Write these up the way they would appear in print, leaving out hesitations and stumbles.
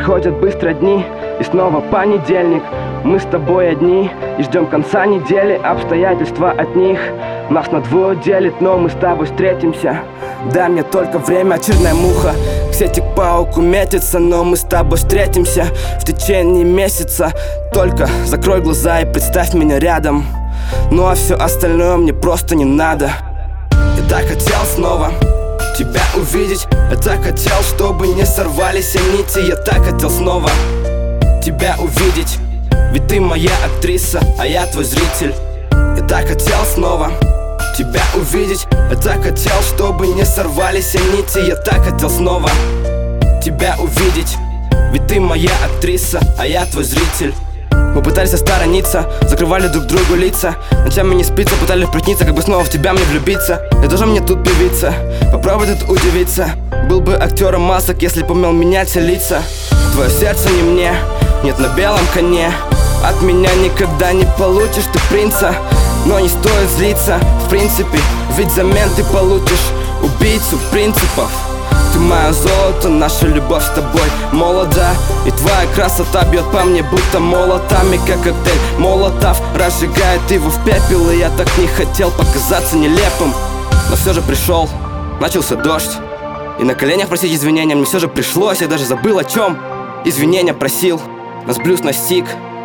Проходят быстро дни, и снова понедельник. Мы с тобой одни, и ждем конца недели. Обстоятельства от них нас на двое делит, но мы с тобой встретимся. Дай мне только время, очередная муха к сети к пауку метится, но мы с тобой встретимся в течение месяца. Только закрой глаза и представь меня рядом. Ну а все остальное мне просто не надо. Я так хотел снова тебя увидеть. Я так хотел, чтобы не сорвались нити. Я так хотел снова тебя увидеть, ведь ты моя актриса, а я твой зритель. Я так хотел снова тебя увидеть. Я так хотел, чтобы не сорвались нити. Я так хотел снова тебя увидеть, ведь ты моя актриса, а я твой зритель. Мы пытались осторониться, закрывали друг другу лица. Ночами не спится, пытались присниться, как бы снова в тебя мне влюбиться. Я тоже мне тут певица, попробуй тут удивиться. Был бы актером масок, если бы умел менять лица. Твое сердце не мне, нет на белом коне. От меня никогда не получишь ты принца, но не стоит злиться, в принципе, ведь взамен ты получишь убийцу принципов. Ты мое золото, наша любовь с тобой молода, и твоя красота бьет по мне будто молотами, как коктейль Молотов разжигает его в пепел. И я так не хотел показаться нелепым, но все же пришел, начался дождь, и на коленях просить извинения мне все же пришлось. Я даже забыл, о чем извинения просил. Нас блюз настиг,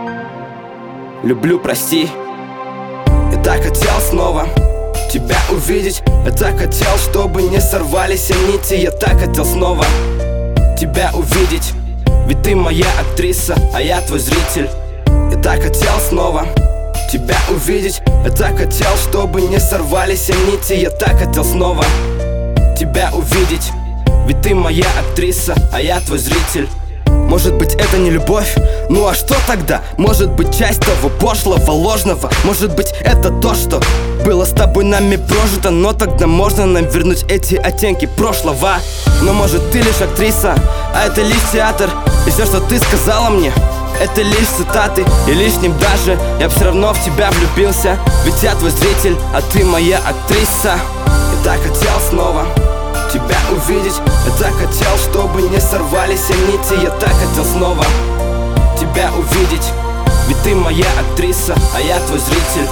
люблю, прости. Я так хотел снова тебя увидеть. Я так хотел, чтобы не сорвались нити. Я так хотел снова тебя увидеть, ведь ты моя актриса, а я твой зритель. Я так хотел снова тебя увидеть. Я так хотел, чтобы не сорвались нити. Я так хотел снова тебя увидеть, ведь ты моя актриса, а я твой зритель. Может быть, это не любовь? Ну а что тогда? Может быть, часть того пошлого, ложного? Может быть, это то, что было с тобой нами прожито? Но тогда можно нам вернуть эти оттенки прошлого. Но может, ты лишь актриса, а это лишь театр. И все, что ты сказала мне, это лишь цитаты. И лишним даже я все равно в тебя влюбился, ведь я твой зритель, а ты моя актриса. Я так хотел снова тебя увидеть. Я так хотел, чтобы не сорвались нити. Я так хотел снова тебя увидеть, ведь ты моя актриса, а я твой зритель.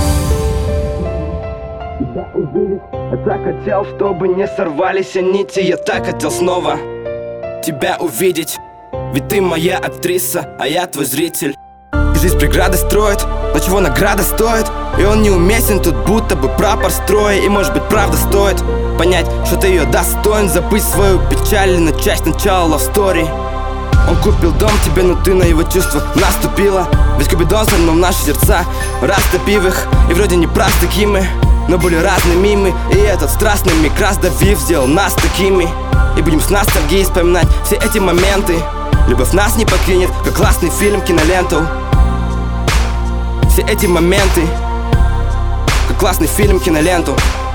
Тебя увидеть. Я так хотел, чтобы не сорвались нити. Я так хотел снова тебя увидеть, ведь ты моя актриса, а я твой зритель. И жизнь преграды строит, но чего награда стоит? И он неуместен, тут будто бы прапор строя. И может быть правда стоит понять, что ты ее достоин, забыть свою печаль и начать сначала love story. Он купил дом тебе, но ты на его чувства наступила. Ведь Купидон свернул наши сердца, растопив их. И вроде не прав такими, но были разными мы. И этот страстный миг, раздавив, сделал нас такими. И будем с ностальгией вспоминать все эти моменты. Любовь нас не покинет, как классный фильм, киноленту. Все эти моменты, как классный фильм, киноленту.